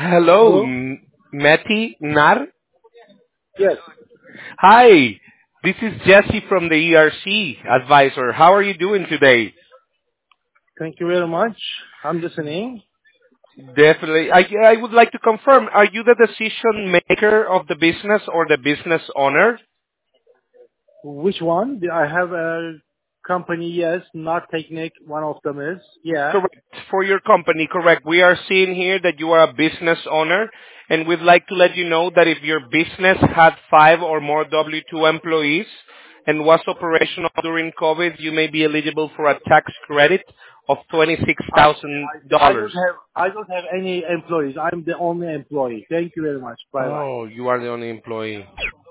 Hello, Hello? Meti Nar. Yes. Hi, this is Jesse from the ERC advisor. How are you doing today? Thank you very much. I'm listening. Definitely. I would like to confirm, are you the decision maker of the business or the business owner? Which one? I have a company, yes, not Technic. One of them is. Yeah. Correct. For your company, correct. We are seeing here that you are a business owner, and we'd like to let you know that if your business had 5 or more W-2 employees and was operational during COVID, you may be eligible for a tax credit of I see. I $26,000. don't have any employees. I'm the only employee. Thank you very much. Bye bye. Oh, you are the only employee.